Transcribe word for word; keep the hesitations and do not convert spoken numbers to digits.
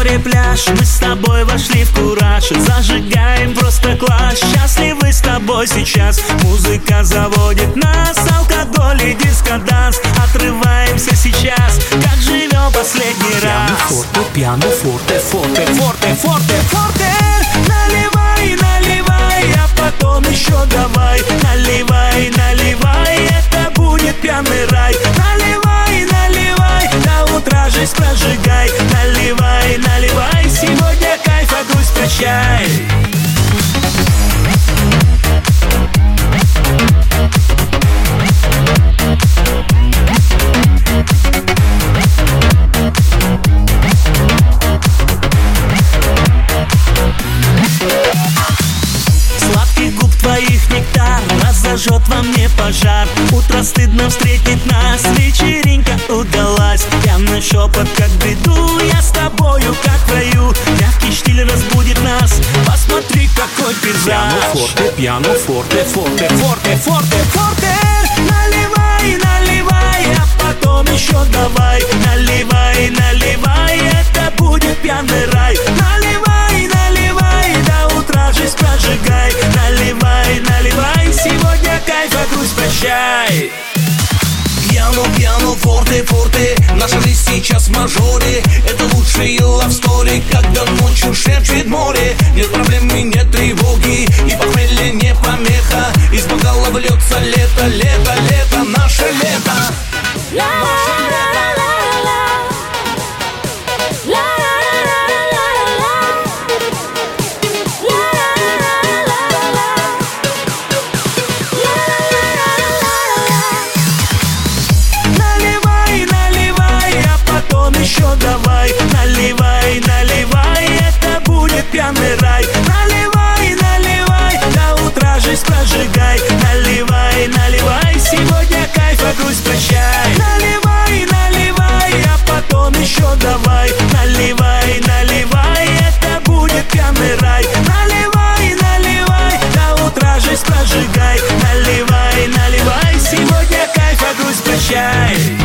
море, пляж, мы с тобой вошли в кураж. Зажигаем просто класс, счастливы с тобой сейчас. Музыка заводит нас, алкоголь и диско-данс. Отрываемся сейчас, как живем последний раз. Пьяно форте, форте, форте, форте, форте. Наливай, наливай, а потом еще давай. Наливай, наливай, это будет пьяный рай. Наливай, наливай, до утра жизнь прожигай. Наливай, наливай, сегодня кайф, а грусть прощай. Сладких губ твоих нектар разожжет во мне пожар. Утро стыдно встретить нас, вечеринка удалась. Пьяный шепот, как в бреду, я с тобою, как в раю. Мягкий штиль разбудит нас, посмотри, какой пейзаж. Пьяно форте, пьяно форте, форте, форте, форте, форте. Наливай, наливай, а потом еще давай. Наливай, наливай, это будет пьяный рай. Наливай, наливай, до утра жизнь прожигай. Наливай, наливай, сегодня кайф, а грусть прощай. Пьяно, пьяно, форте, форте, наша жизнь сейчас в мажоре. Это лучшие love story, когда ночью шепчет море. Нет проблем и нет тревоги, и похмелье не помеха. Из бокала вльется лето, лето, лето, наше лето. Еще давай, наливай, наливай, это будет пьяный рай. Наливай, наливай, до утра жизнь прожигай. Наливай, наливай, сегодня кайф, а грусть прощай. Наливай, наливай, а потом еще давай. Наливай, наливай, это будет пьяный рай. Наливай, наливай, до утра жизнь прожигай. Наливай, наливай, сегодня кайф, а грусть прощай.